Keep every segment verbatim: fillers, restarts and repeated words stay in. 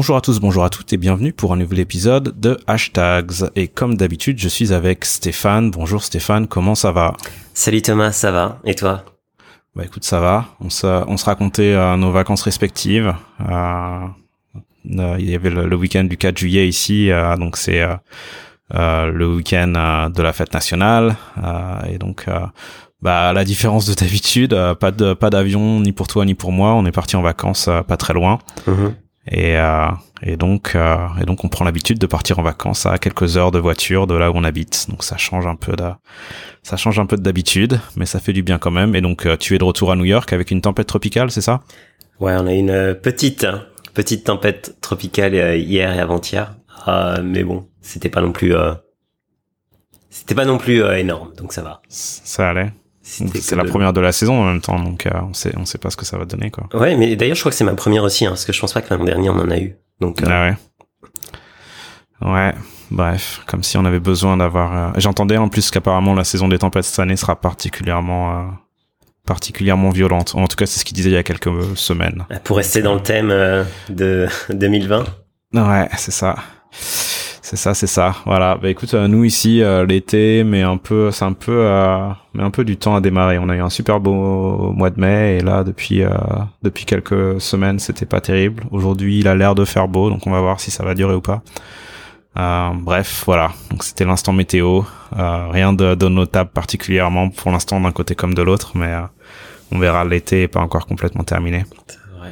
Bonjour à tous, bonjour à toutes et bienvenue pour un nouvel épisode de Hashtags. Et comme d'habitude, je suis avec Stéphane. Bonjour Stéphane, comment ça va? Salut Thomas, ça va? Et toi? Bah écoute, ça va. On se, on se racontait euh, nos vacances respectives. Euh, euh, il y avait le, le week-end du quatre juillet ici, euh, donc c'est euh, euh, le week-end euh, de la fête nationale. Euh, et donc, euh, bah à la différence de d'habitude, euh, pas de pas d'avion ni pour toi ni pour moi. On est parti en vacances euh, pas très loin. Mm-hmm. Et, euh, et donc, euh, et donc on prend l'habitude de partir en vacances à quelques heures de voiture de là où on habite. Donc ça change un peu de, ça change un peu d'habitude, mais ça fait du bien quand même. Et donc euh, tu es de retour à New York avec une tempête tropicale, c'est ça? Ouais, on a une petite, petite tempête tropicale hier et avant-hier, euh, mais bon, c'était pas non plus, euh, c'était pas non plus euh, énorme, donc ça va. Ça allait. C'était C'est la de... première de la saison en même temps, donc euh, on sait, on sait pas ce que ça va donner, quoi. Ouais, mais d'ailleurs, je crois que c'est ma première aussi, hein, parce que je pense pas que l'an dernier on en a eu. Donc. Euh... Ah ouais. Ouais. Bref, comme si on avait besoin d'avoir. Euh... J'entendais en plus qu'apparemment la saison des tempêtes cette année sera particulièrement, euh, particulièrement violente. En tout cas, c'est ce qu'il disait il y a quelques semaines. Pour rester dans le thème euh, de deux mille vingt. Ouais, c'est ça. C'est ça, c'est ça. Voilà. Bah écoute, euh, nous ici euh, l'été, mais un peu, c'est un peu, euh, mais un peu du temps à démarrer. On a eu un super beau mois de mai et là depuis euh, depuis quelques semaines, c'était pas terrible. Aujourd'hui, il a l'air de faire beau, donc on va voir si ça va durer ou pas. Euh, bref, voilà. Donc c'était l'instant météo. Euh, rien de, de notable particulièrement pour l'instant d'un côté comme de l'autre, mais euh, on verra. L'été est pas encore complètement terminé. C'est vrai.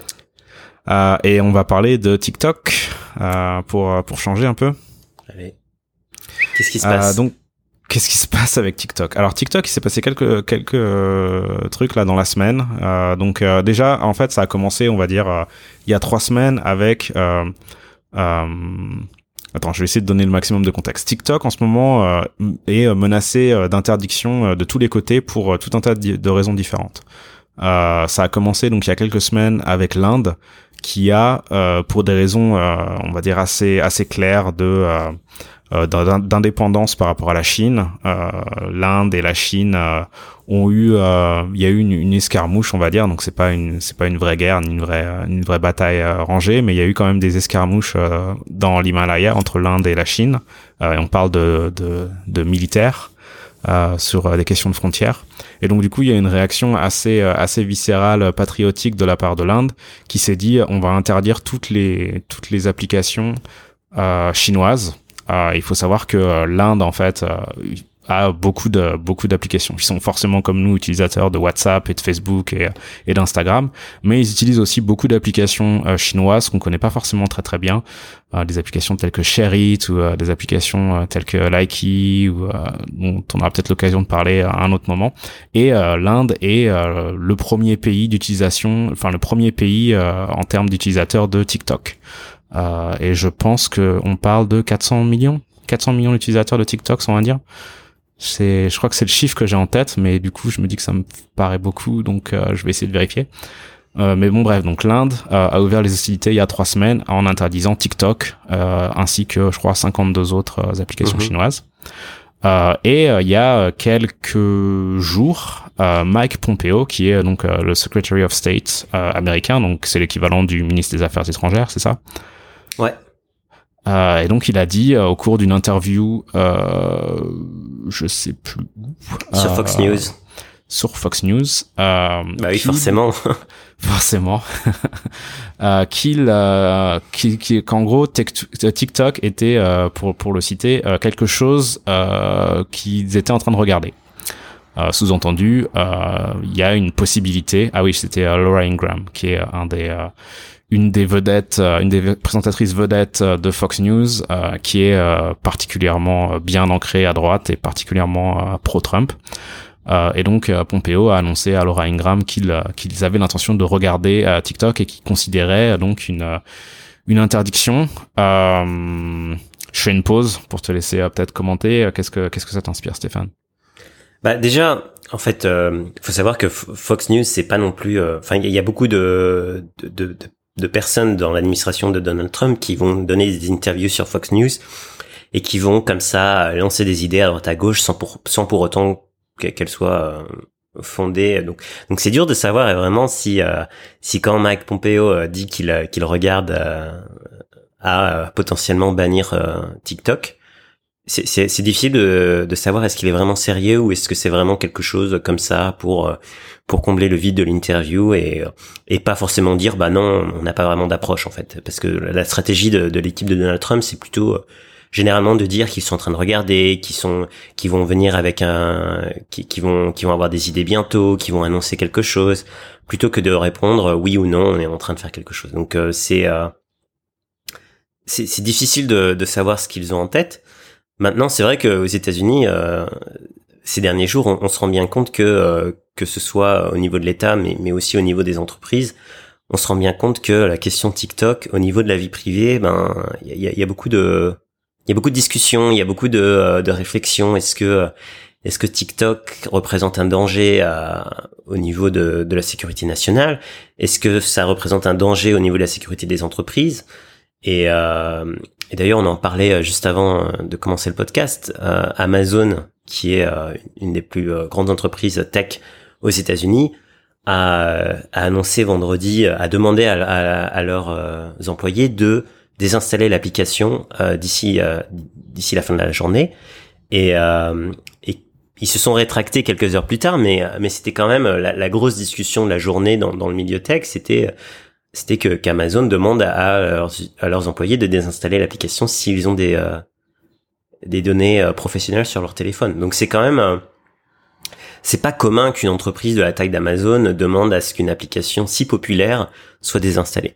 Euh, et on va parler de TikTok euh, pour pour changer un peu. Allez. Qu'est-ce qui se passe? Euh, donc, qu'est-ce qui se passe avec TikTok? Alors TikTok, il s'est passé quelques quelques euh, trucs là dans la semaine. Euh, donc euh, déjà, en fait, ça a commencé, on va dire, euh, il y a trois semaines avec. Euh, euh, attends, je vais essayer de donner le maximum de contexte. TikTok en ce moment euh, est menacé euh, d'interdiction euh, de tous les côtés pour euh, tout un tas de, de raisons différentes. Euh, ça a commencé donc il y a quelques semaines avec l'Inde, qui a, euh, pour des raisons, euh, on va dire assez assez claires de euh, euh, d'indépendance par rapport à la Chine, euh, l'Inde et la Chine euh, ont eu, euh, il y a eu une, une escarmouche, on va dire. Donc c'est pas une c'est pas une vraie guerre ni une vraie une vraie bataille euh, rangée, mais il y a eu quand même des escarmouches euh, dans l'Himalaya entre l'Inde et la Chine. Euh, et on parle de de, de militaires. Euh, sur euh, des questions de frontières. Et donc du coup, il y a une réaction assez euh, assez viscérale, patriotique de la part de l'Inde, qui s'est dit on va interdire toutes les toutes les applications euh, chinoises. Euh, il faut savoir que euh, l'Inde en fait euh, a beaucoup de beaucoup d'applications. Ils sont forcément comme nous utilisateurs de WhatsApp et de Facebook et et d'Instagram, mais ils utilisent aussi beaucoup d'applications euh, chinoises qu'on connaît pas forcément très très bien. Euh, des applications telles que ShareIt ou euh, des applications euh, telles que Likee ou euh, dont on aura peut-être l'occasion de parler à un autre moment. Et euh, l'Inde est euh, le premier pays d'utilisation, enfin le premier pays euh, en termes d'utilisateurs de TikTok. Euh, et je pense que on parle de quatre cents millions, quatre cents millions d'utilisateurs de TikTok, on va dire. C'est, je crois que c'est le chiffre que j'ai en tête, mais du coup je me dis que ça me paraît beaucoup, donc euh, je vais essayer de vérifier. Euh, mais bon bref, donc l'Inde euh, a ouvert les hostilités il y a trois semaines en interdisant TikTok euh, ainsi que je crois cinquante-deux autres euh, applications mmh. chinoises. Euh, et euh, il y a quelques jours, euh, Mike Pompeo, qui est donc euh, le Secretary of State euh, américain, donc c'est l'équivalent du ministre des Affaires étrangères, c'est ça? Ouais. Euh, et donc il a dit euh, au cours d'une interview, euh, je sais plus où, sur euh, Fox News. Sur Fox News. Euh, bah oui, forcément. forcément. euh, qu'il, euh, qu'il, qu'il, qu'en gros TikTok était, euh, pour pour le citer, euh, quelque chose euh, qu'ils étaient en train de regarder. Euh, sous-entendu, euh, il y a une possibilité. Ah oui, c'était euh, Laura Ingraham, qui est un des euh, une des vedettes, euh, une des présentatrices vedettes euh, de Fox News, euh, qui est euh, particulièrement bien ancrée à droite et particulièrement euh, pro-Trump. Euh, et donc euh, Pompeo a annoncé à Laura Ingraham qu'ils euh, qu'ils avaient l'intention de regarder euh, TikTok et qu'ils considéraient euh, donc une euh, une interdiction. Euh, je fais une pause pour te laisser euh, peut-être commenter. Qu'est-ce que qu'est-ce que ça t'inspire, Stéphane? Bah déjà, en fait, euh, faut savoir que Fox News c'est pas non plus. Enfin, euh, il y, y a beaucoup de de, de de de personnes dans l'administration de Donald Trump qui vont donner des interviews sur Fox News et qui vont comme ça lancer des idées à droite à gauche sans pour sans pour autant qu'elles soient fondées. Donc donc c'est dur de savoir vraiment si euh, si quand Mike Pompeo dit qu'il qu'il regarde euh, à euh, potentiellement bannir euh, TikTok. C'est, c'est, c'est difficile de, de savoir est-ce qu'il est vraiment sérieux ou est-ce que c'est vraiment quelque chose comme ça pour euh, pour combler le vide de l'interview et et pas forcément dire bah non, on n'a pas vraiment d'approche en fait, parce que la stratégie de, de l'équipe de Donald Trump, c'est plutôt euh, généralement de dire qu'ils sont en train de regarder, qu'ils sont, qu'ils vont venir avec un, qui, qui vont, qui vont avoir des idées bientôt, qui vont annoncer quelque chose, plutôt que de répondre oui ou non, on est en train de faire quelque chose. Donc euh, c'est, euh, c'est, c'est difficile de, de savoir ce qu'ils ont en tête. Maintenant, c'est vrai qu'aux États-Unis, euh, ces derniers jours, on, on se rend bien compte que euh, que ce soit au niveau de l'État, mais mais aussi au niveau des entreprises, on se rend bien compte que la question TikTok, au niveau de la vie privée, ben il y a, y a beaucoup de Il y a beaucoup de discussions, il y a beaucoup de, de réflexions. Est-ce que, est-ce que TikTok représente un danger à, au niveau de, de la sécurité nationale? Est-ce que ça représente un danger au niveau de la sécurité des entreprises? Et, euh, et d'ailleurs, on en parlait juste avant de commencer le podcast. Euh, Amazon, qui est euh, une des plus grandes entreprises tech aux États-Unis, a, a annoncé vendredi, a demandé à, à, à leurs euh, employés de désinstaller l'application euh, d'ici euh, d'ici la fin de la journée et, euh, et ils se sont rétractés quelques heures plus tard, mais mais c'était quand même la, la grosse discussion de la journée dans dans le milieu tech, c'était c'était que qu'Amazon demande à, à, leurs, à leurs employés de désinstaller l'application s'ils ont des euh, des données euh, professionnelles sur leur téléphone. Donc c'est quand même euh, c'est pas commun qu'une entreprise de la taille d'Amazon demande à ce qu'une application si populaire soit désinstallée.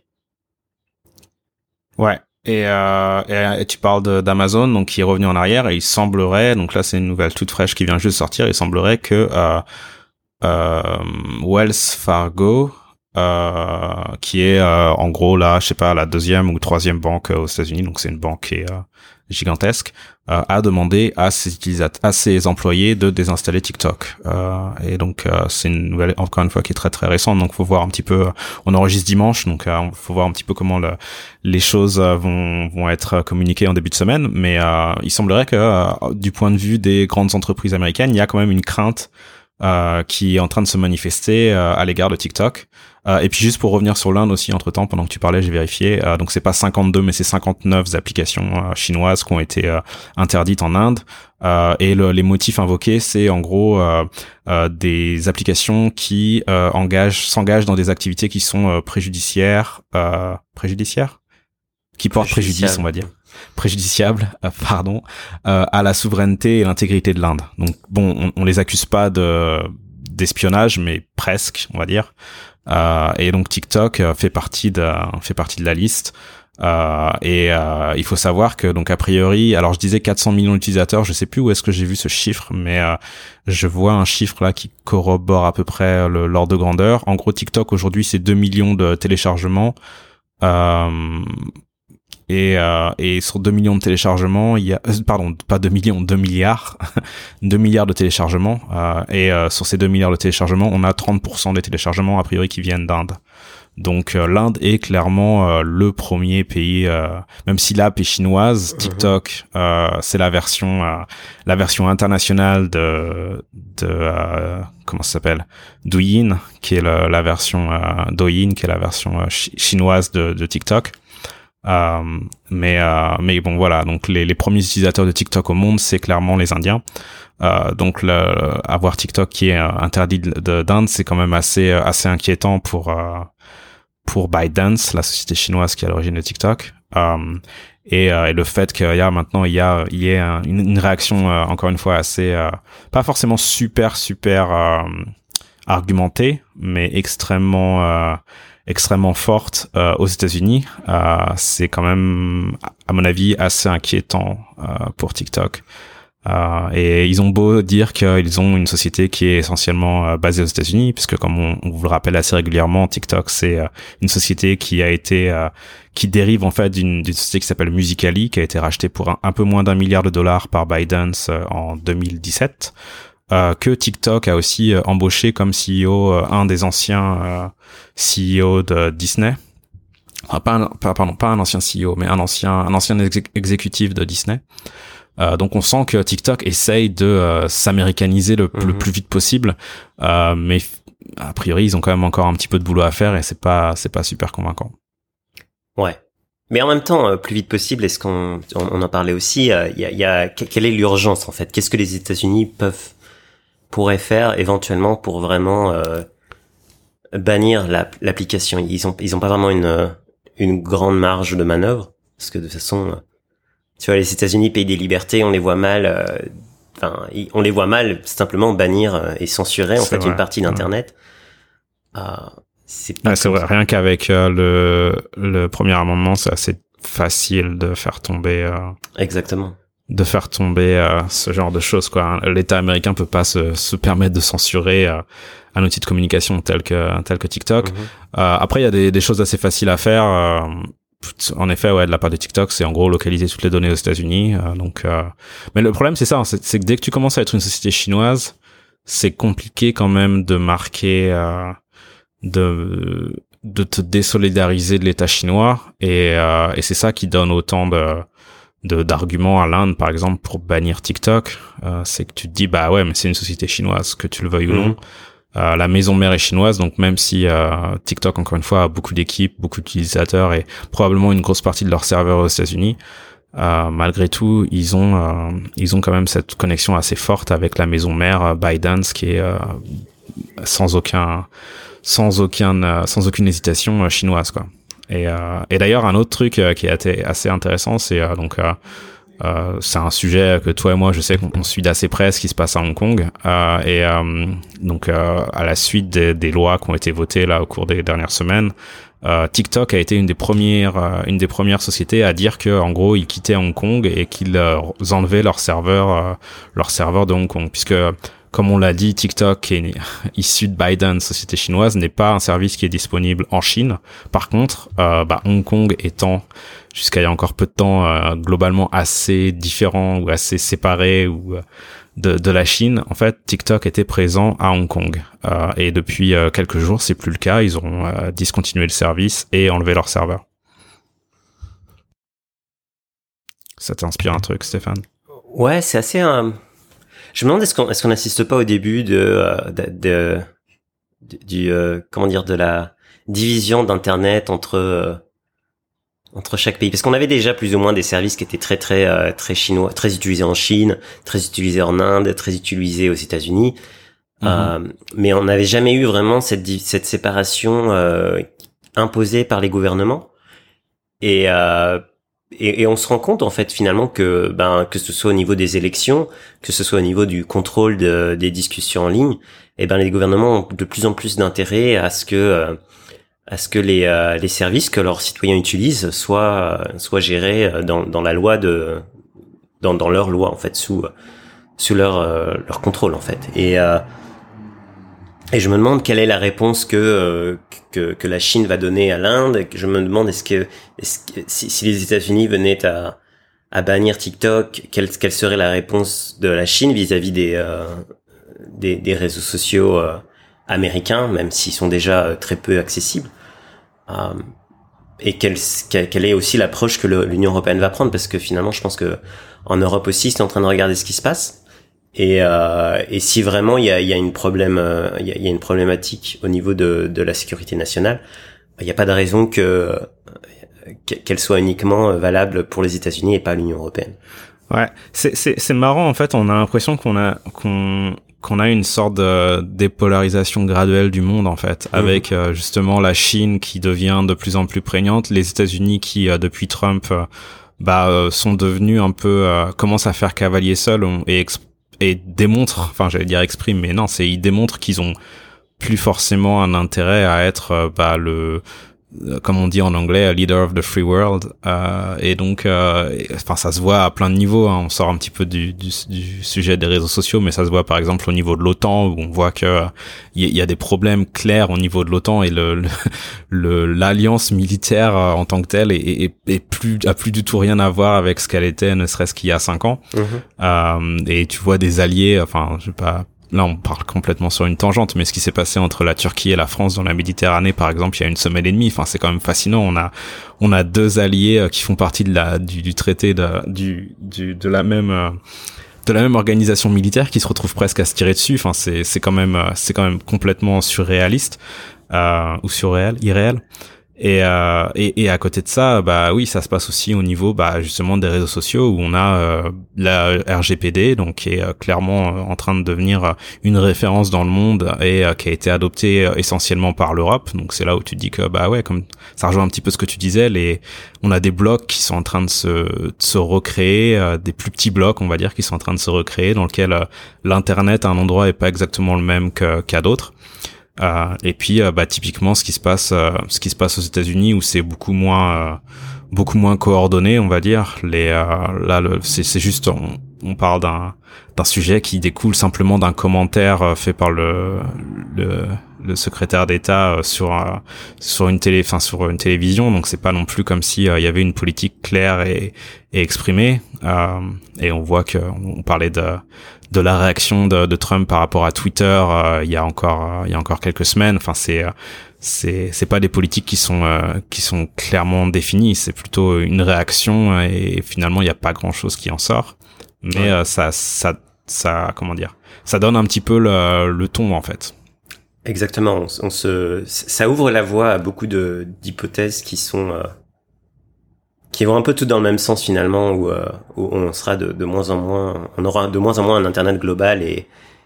Ouais. Et, euh, et, et tu parles de, d'Amazon, donc qui est revenu en arrière, et il semblerait, donc là c'est une nouvelle toute fraîche qui vient juste de sortir, il semblerait que euh, euh, Wells Fargo, euh, qui est euh, en gros là, je sais pas, la deuxième ou troisième banque aux États-Unis, donc c'est une banque qui est euh, gigantesque, euh, a demandé à ses utilisateurs, à ses employés de désinstaller TikTok. Euh, et donc euh, c'est une nouvelle, encore une fois, qui est très très récente. Donc faut voir un petit peu. On enregistre dimanche, donc euh, faut voir un petit peu comment le, les choses vont vont être communiquées en début de semaine. Mais euh, il semblerait que euh, du point de vue des grandes entreprises américaines, il y a quand même une crainte Euh, qui est en train de se manifester euh, à l'égard de TikTok. Euh, et puis juste pour revenir sur l'Inde aussi, entre temps, pendant que tu parlais, j'ai vérifié. Euh, donc c'est pas cinquante-deux, mais c'est cinquante-neuf applications euh, chinoises qui ont été euh, interdites en Inde. Euh, et le, les motifs invoqués, c'est en gros euh, euh, des applications qui euh, engagent, s'engagent dans des activités qui sont euh, préjudiciaires, euh, préjudiciaires, qui portent préjudice, on va dire. préjudiciable, euh, pardon, euh, à la souveraineté et l'intégrité de l'Inde. Donc bon, on, on les accuse pas de d'espionnage, mais presque, on va dire. Euh, et donc TikTok euh, fait partie de fait partie de la liste. Euh, et euh, il faut savoir que donc a priori, alors je disais quatre cents millions d'utilisateurs, je sais plus où est-ce que j'ai vu ce chiffre, mais euh, je vois un chiffre là qui corrobore à peu près le, l'ordre de grandeur. En gros, TikTok aujourd'hui c'est deux millions de téléchargements. Euh, Et, euh, et sur deux millions de téléchargements, il y a, euh, pardon, pas deux millions, deux milliards, deux milliards de téléchargements. Euh, et euh, sur ces deux milliards de téléchargements, on a trente pour cent des téléchargements a priori qui viennent d'Inde. Donc euh, l'Inde est clairement euh, le premier pays, euh, même si l'app est chinoise, TikTok, euh, c'est la version, euh, la version internationale de, de euh, comment ça s'appelle, Douyin, qui est le, la version euh, Douyin, qui est la version euh, chi- chinoise de, de TikTok. Euh, mais euh, mais bon voilà, donc les, les premiers utilisateurs de TikTok au monde, c'est clairement les Indiens. Euh, donc le, avoir TikTok qui est euh, interdit de, de, d'Inde, c'est quand même assez assez inquiétant pour euh, pour ByteDance, la société chinoise qui est à l'origine de TikTok. Euh, et, euh, et le fait qu'il y a maintenant il y a il y a une, une réaction euh, encore une fois assez euh, pas forcément super super euh, argumentée, mais extrêmement euh, extrêmement forte euh, aux États-Unis, euh, c'est quand même, à mon avis, assez inquiétant euh, pour TikTok. Euh, et ils ont beau dire qu'ils ont une société qui est essentiellement euh, basée aux États-Unis, puisque comme on, on vous le rappelle assez régulièrement, TikTok c'est euh, une société qui a été, euh, qui dérive en fait d'une, d'une société qui s'appelle Musical.ly, qui a été rachetée pour un, un peu moins d'un milliard de dollars par ByteDance euh, en deux mille dix-sept. Euh, que TikTok a aussi euh, embauché comme C E O euh, un des anciens euh, C E O de Disney. Enfin, pas, un, pas pardon, pas un ancien C E O, mais un ancien un ancien exé- exécutif de Disney. Euh, donc on sent que TikTok essaye de euh, s'américaniser le, mm-hmm. le plus vite possible, euh, mais a priori ils ont quand même encore un petit peu de boulot à faire et c'est pas c'est pas super convaincant. Ouais. Mais en même temps, plus vite possible, est-ce qu'on on, on en parlait aussi, il euh, y, a, y a quelle est l'urgence en fait? Qu'est-ce que les États-Unis peuvent pourraient faire éventuellement pour vraiment euh, bannir la, l'application? Ils ont ils ont pas vraiment une une grande marge de manœuvre parce que de toute façon, tu vois, les États-Unis, pays des libertés, on les voit mal. Euh, enfin, on les voit mal simplement bannir et censurer en c'est fait vrai. une partie d'Internet. Ouais. Euh, c'est ouais, c'est vrai. Rien qu'avec euh, le le premier amendement, c'est assez facile de faire tomber. Euh, Exactement. De faire tomber euh, ce genre de choses, quoi. L'État américain peut pas se, se permettre de censurer euh, un outil de communication tel que tel que TikTok. Mm-hmm. Euh, après, il y a des, des choses assez faciles à faire. Euh, en effet, ouais, de la part de TikTok, c'est en gros localiser toutes les données aux États-Unis. Euh, donc, euh... mais le problème, c'est ça, c'est, c'est que dès que tu commences à être une société chinoise, c'est compliqué quand même de marquer, euh, de de te désolidariser de l'État chinois, et euh, et c'est ça qui donne autant de de d'arguments à l'Inde, par exemple, pour bannir TikTok. Euh, c'est que tu te dis, bah ouais, mais c'est une société chinoise, que tu le veuilles mmh. ou non. Euh, la maison mère est chinoise, donc même si euh, TikTok, encore une fois, a beaucoup d'équipes, beaucoup d'utilisateurs et probablement une grosse partie de leurs serveurs aux États-Unis, euh, malgré tout, ils ont euh, ils ont quand même cette connexion assez forte avec la maison mère euh, ByteDance, qui est euh, sans aucun sans aucun euh, sans aucune hésitation euh, chinoise, quoi. Et, euh, et d'ailleurs, un autre truc euh, qui est assez, assez intéressant, c'est euh, donc euh, euh, c'est un sujet que toi et moi, je sais qu'on suit d'assez près, ce qui se passe à Hong Kong. Euh, et euh, donc, euh, à la suite des, des lois qui ont été votées là au cours des dernières semaines, euh, TikTok a été une des premières, euh, une des premières sociétés à dire que, en gros, ils quittaient Hong Kong et qu'ils euh, enlevaient leur serveur, euh, leur serveur de Hong Kong, puisque comme on l'a dit, TikTok, qui est issu de ByteDance, société chinoise, n'est pas un service qui est disponible en Chine. Par contre, euh, bah, Hong Kong étant, jusqu'à il y a encore peu de temps, euh, globalement assez différent ou assez séparé ou euh, de, de la Chine, en fait, TikTok était présent à Hong Kong. Euh, et depuis euh, quelques jours, c'est plus le cas. Ils ont euh, discontinué le service et enlevé leur serveur. Ça t'inspire un truc, Stéphane? Ouais, c'est assez... Euh... Je me demande est-ce qu'on est-ce qu'on n'assiste pas au début de de, de, de du euh, comment dire de la division d'internet entre euh, entre chaque pays, parce qu'on avait déjà plus ou moins des services qui étaient très très euh, très chinois, très utilisés en Chine, très utilisés en Inde, très utilisés aux États-Unis, mm-hmm. euh, mais on n'avait jamais eu vraiment cette cette séparation euh, imposée par les gouvernements. Et euh, Et, et on se rend compte en fait finalement que ben que ce soit au niveau des élections, que ce soit au niveau du contrôle de, des discussions en ligne, et ben les gouvernements ont de plus en plus d'intérêt à ce que euh, à ce que les euh, les services que leurs citoyens utilisent soient euh, soient gérés dans dans la loi de dans dans leur loi en fait, sous sous leur euh, leur contrôle en fait. Et euh, Et je me demande quelle est la réponse que euh, que, que la Chine va donner à l'Inde. Je me demande est-ce que, est-ce que si, si les États-Unis venaient à, à bannir TikTok, quelle, quelle serait la réponse de la Chine vis-à-vis des euh, des, des réseaux sociaux euh, américains, même s'ils sont déjà euh, très peu accessibles. Euh, et quelle, quelle est aussi l'approche que le, l'Union européenne va prendre, parce que finalement, je pense que en Europe aussi, c'est en train de regarder ce qui se passe. Et, euh, et si vraiment il y a, y a une problème, il y a, y a une problématique au niveau de, de la sécurité nationale, il n'y a pas de raison que qu'elle soit uniquement valable pour les États-Unis et pas l'Union européenne. Ouais, c'est c'est c'est marrant en fait. On a l'impression qu'on a qu'on qu'on a une sorte de dépolarisation graduelle du monde en fait, mmh. avec euh, justement la Chine qui devient de plus en plus prégnante, les États-Unis qui euh, depuis Trump euh, bah euh, sont devenus un peu euh, commencent à faire cavalier seul et exp- et démontrent, enfin j'allais dire expriment, mais non, c'est ils démontrent qu'ils ont plus forcément un intérêt à être euh, bah le comme on dit en anglais, leader of the free world, euh, et donc euh, et, enfin ça se voit à plein de niveaux, hein. On sort un petit peu du, du, du sujet des réseaux sociaux, mais ça se voit par exemple au niveau de l'OTAN, où on voit que il y, y a des problèmes clairs au niveau de l'OTAN, et le, le, le l'alliance militaire euh, en tant que telle est, est, est plus a plus du tout rien à voir avec ce qu'elle était, ne serait-ce qu'il y a cinq ans. Mmh. Euh, et tu vois des alliés, enfin je sais pas. Là, on parle complètement sur une tangente, mais ce qui s'est passé entre la Turquie et la France dans la Méditerranée, par exemple, il y a une semaine et demie. Enfin, c'est quand même fascinant. On a, on a deux alliés qui font partie de la, du, du traité de, du, du, de la même, de la même organisation militaire qui se retrouvent presque à se tirer dessus. Enfin, c'est, c'est quand même, c'est quand même complètement surréaliste, euh, ou surréel, irréel. Et, euh, et et à côté de ça, bah oui, ça se passe aussi au niveau bah justement des réseaux sociaux où on a euh, la R G P D, donc qui est euh, clairement euh, en train de devenir euh, une référence dans le monde et euh, qui a été adoptée euh, essentiellement par l'Europe. Donc c'est là où tu te dis que bah ouais, comme ça rejoint un petit peu ce que tu disais, les on a des blocs qui sont en train de se de se recréer, euh, des plus petits blocs on va dire qui sont en train de se recréer dans lequel euh, l'internet à un endroit est pas exactement le même que, qu'à d'autres. Euh, et puis euh, bah typiquement ce qui se passe euh, ce qui se passe aux États-Unis où c'est beaucoup moins euh, beaucoup moins coordonné on va dire les euh, là le, c'est c'est juste on, on parle d'un d'un sujet qui découle simplement d'un commentaire euh, fait par le le le secrétaire d'État euh, sur euh, sur une télé enfin sur une télévision, donc c'est pas non plus comme si euh, il y avait une politique claire et et exprimée, euh, et on voit que on parlait de de la réaction de, de Trump par rapport à Twitter euh, il y a encore euh, il y a encore quelques semaines. Enfin c'est euh, c'est c'est pas des politiques qui sont euh, qui sont clairement définies, c'est plutôt une réaction et finalement il y a pas grand-chose qui en sort. Mais ouais. euh, ça ça ça comment dire, ça donne un petit peu le le ton en fait. Exactement, on, on se ça ouvre la voie à beaucoup de d'hypothèses qui sont euh, qui vont un peu tout dans le même sens finalement, où, euh, où on sera de, de moins en moins, on aura de moins en moins un internet global et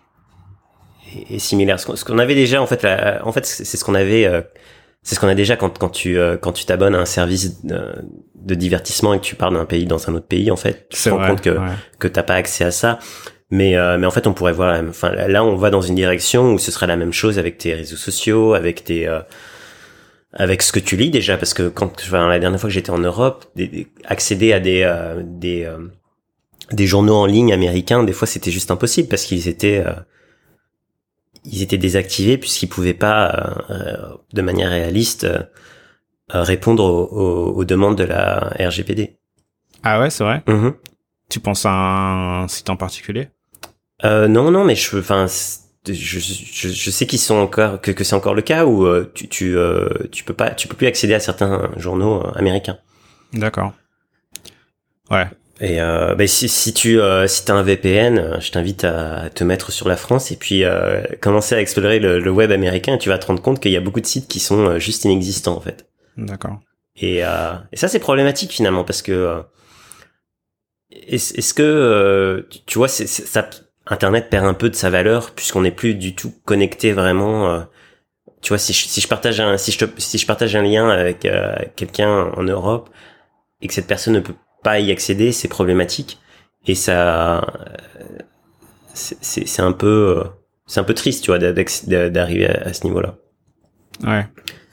et, et similaire. Ce qu'on, ce qu'on avait déjà en fait, la, en fait c'est, c'est ce qu'on avait, euh, c'est ce qu'on a déjà quand quand tu euh, quand tu t'abonnes à un service de, de divertissement et que tu pars d'un pays dans un autre pays, en fait, tu c'est te rends vrai, compte que ouais. que t'as pas accès à ça. Mais euh, mais en fait on pourrait voir, enfin là on va dans une direction où ce serait la même chose avec tes réseaux sociaux, avec tes euh, avec ce que tu lis déjà, parce que quand enfin, la dernière fois que j'étais en Europe, des, des, accéder à des euh, des euh, des journaux en ligne américains, des fois c'était juste impossible parce qu'ils étaient euh, ils étaient désactivés puisqu'ils pouvaient pas euh, de manière réaliste euh, répondre aux, aux, aux demandes de la R G P D. Ah ouais, c'est vrai. Mm-hmm. Tu penses à un site en particulier? Euh, non, non, mais je, enfin, je, je, je sais qu'ils sont encore, que, que c'est encore le cas où euh, tu, tu, euh, tu peux pas, tu peux plus accéder à certains journaux euh, américains. D'accord. Ouais. Et euh, bah, si, si tu, euh, si t'as un V P N, je t'invite à te mettre sur la France et puis euh, commencer à explorer le, le web américain. Et tu vas te rendre compte qu'il y a beaucoup de sites qui sont juste inexistants en fait. D'accord. Et, euh, et ça c'est problématique finalement parce que euh, est-ce, est-ce que euh, tu, tu vois, c'est, c'est, ça. Internet perd un peu de sa valeur puisqu'on n'est plus du tout connecté vraiment. Euh, tu vois, si je, si je partage un si je te, si je partage un lien avec euh, quelqu'un en Europe et que cette personne ne peut pas y accéder, c'est problématique et ça euh, c'est, c'est c'est un peu euh, c'est un peu triste, tu vois, d'arriver à, à ce niveau-là. Ouais.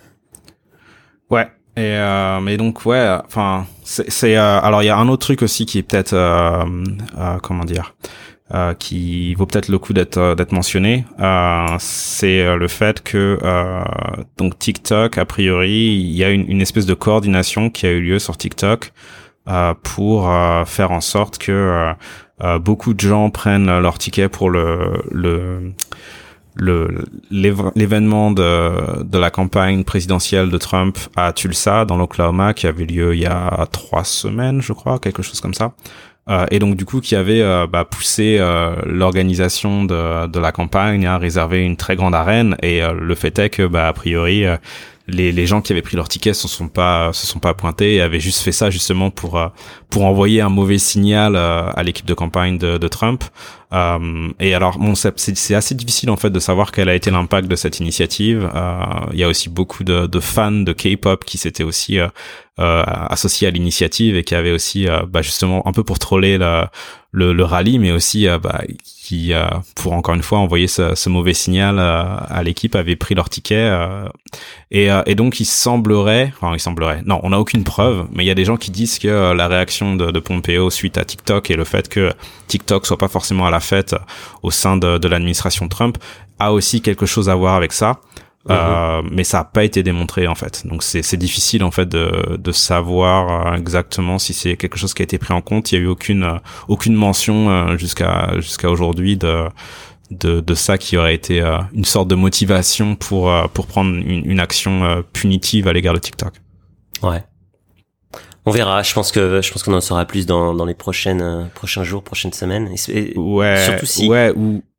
Ouais. Et euh, mais donc ouais, enfin c'est, c'est euh, alors il y a un autre truc aussi qui est peut-être euh, euh, comment dire. Euh, qui vaut peut-être le coup d'être euh, d'être mentionné, euh, c'est euh, le fait que euh, donc TikTok, a priori, il y a une, une espèce de coordination qui a eu lieu sur TikTok euh, pour euh, faire en sorte que euh, euh, beaucoup de gens prennent leur ticket pour le le le l'événement de de la campagne présidentielle de Trump à Tulsa dans l'Oklahoma qui avait lieu il y a trois semaines, je crois, quelque chose comme ça. Euh, et donc du coup qui avait euh, bah, poussé euh, l'organisation de, de la campagne à réserver une très grande arène, et euh, le fait est que bah a priori euh, les les gens qui avaient pris leur ticket se sont pas se sont pas pointés et avaient juste fait ça justement pour euh, pour envoyer un mauvais signal euh, à l'équipe de campagne de, de Trump. Euh, et alors bon, c'est, c'est assez difficile en fait de savoir quel a été l'impact de cette initiative. Euh, il y a aussi beaucoup de, de fans de K-pop qui s'étaient aussi euh, euh, associés à l'initiative et qui avaient aussi euh, bah, justement un peu pour troller le le, le rallye, mais aussi euh, bah, qui euh, pour encore une fois envoyer ce, ce mauvais signal euh, à l'équipe, avaient pris leur ticket euh, et, euh, et donc il semblerait, enfin il semblerait, non on n'a aucune preuve, mais il y a des gens qui disent que euh, la réaction de, de Pompeo suite à TikTok et le fait que TikTok soit pas forcément à la fête au sein de, de l'administration Trump a aussi quelque chose à voir avec ça. Mmh. Euh, mais ça a pas été démontré en fait, donc c'est c'est difficile en fait de de savoir exactement si c'est quelque chose qui a été pris en compte. Il y a eu aucune euh, aucune mention euh, jusqu'à jusqu'à aujourd'hui de de de ça qui aurait été euh, une sorte de motivation pour euh, pour prendre une, une action euh, punitive à l'égard de TikTok. Ouais. On verra. Je pense que je pense qu'on en saura plus dans dans les prochaines euh, prochains jours, prochaines semaines. Et, et ouais. surtout si ouais ou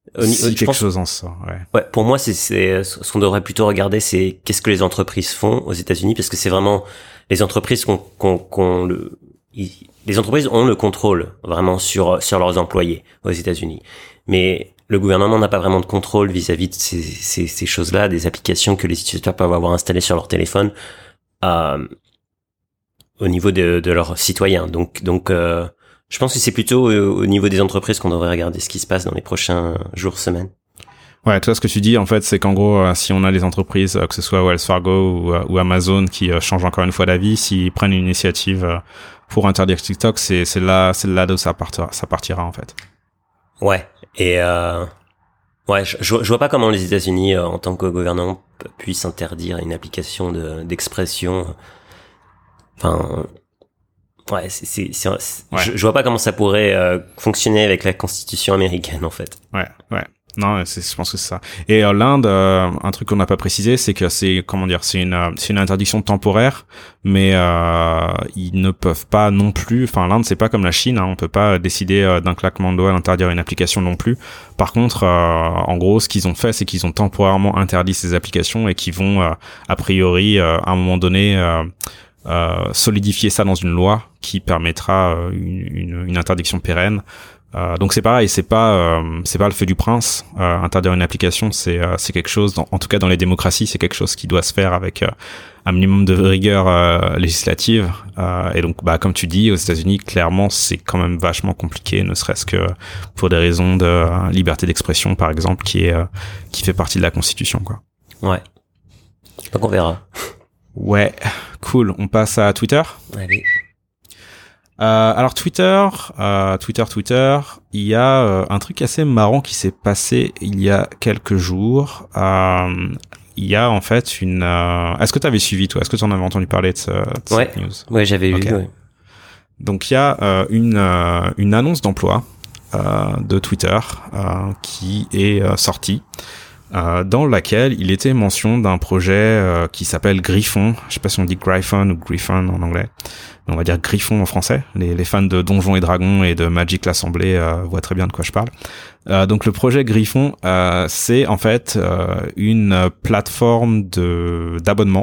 Au, si quelque pense, chose en ça, ouais. Ouais, pour moi, c'est, c'est ce qu'on devrait plutôt regarder, c'est qu'est-ce que les entreprises font aux États-Unis, parce que c'est vraiment les entreprises qu'on, qu'on, qu'on le, les entreprises ont le contrôle vraiment sur sur leurs employés aux États-Unis, mais le gouvernement n'a pas vraiment de contrôle vis-à-vis de ces, ces, ces choses-là, des applications que les utilisateurs peuvent avoir installées sur leur téléphone, euh, au niveau de, de leurs citoyens. Donc, donc, euh, je pense que c'est plutôt au, au niveau des entreprises qu'on devrait regarder ce qui se passe dans les prochains jours, semaines. Ouais, toi, ce que tu dis, en fait, c'est qu'en gros, euh, si on a des entreprises, euh, que ce soit Wells Fargo ou, euh, ou Amazon, qui euh, changent encore une fois d'avis, s'ils prennent une initiative euh, pour interdire TikTok, c'est, c'est là, c'est là d'où ça partira, ça partira, en fait. Ouais. Et, euh, ouais, je, je vois pas comment les États-Unis, euh, en tant que gouvernement, puissent interdire une application de, d'expression. Enfin, ouais, c'est, c'est, c'est, c'est ouais. Je, je vois pas comment ça pourrait euh, fonctionner avec la Constitution américaine, en fait. Ouais, ouais. Non, c'est, je pense que c'est ça. Et euh, l'Inde, euh, un truc qu'on n'a pas précisé, c'est que c'est, comment dire, c'est une, euh, c'est une interdiction temporaire, mais euh, ils ne peuvent pas non plus. Enfin, l'Inde, c'est pas comme la Chine, hein, on peut pas décider euh, d'un claquement de doigts d'interdire une application non plus. Par contre, euh, en gros, ce qu'ils ont fait, c'est qu'ils ont temporairement interdit ces applications et qu'ils vont, euh, a priori, euh, à un moment donné, euh, euh, solidifier ça dans une loi qui permettra euh, une, une, une interdiction pérenne. Euh, donc c'est pareil, c'est pas euh, c'est pas le fait du prince. Euh, interdire une application, c'est euh, c'est quelque chose, dans, en tout cas dans les démocraties, c'est quelque chose qui doit se faire avec euh, un minimum de rigueur euh, législative. Euh, et donc, bah comme tu dis, aux États-Unis, clairement, c'est quand même vachement compliqué, ne serait-ce que pour des raisons de euh, liberté d'expression, par exemple, qui est euh, qui fait partie de la Constitution, quoi. Ouais. Donc on verra. Ouais, cool. On passe à Twitter. Allez. Euh, alors Twitter, euh, Twitter, Twitter, il y a euh, un truc assez marrant qui s'est passé il y a quelques jours. Euh, il y a en fait une... Euh... Est-ce que tu avais suivi, toi? Est-ce que tu en avais entendu parler de, ce, de ouais. cette news? Ouais, j'avais okay. vu. Ouais. Donc il y a euh, une, euh, une annonce d'emploi euh, de Twitter euh, qui est euh, sortie. Euh, dans laquelle il était mention d'un projet euh, qui s'appelle Griffon. Je sais pas si on dit Gryphon ou Griffon en anglais. Mais on va dire Griffon en français. Les, les fans de Donjons et Dragons et de Magic l'Assemblée euh, voient très bien de quoi je parle. Euh, donc le projet Griffon, euh, c'est en fait euh, une plateforme de d'abonnement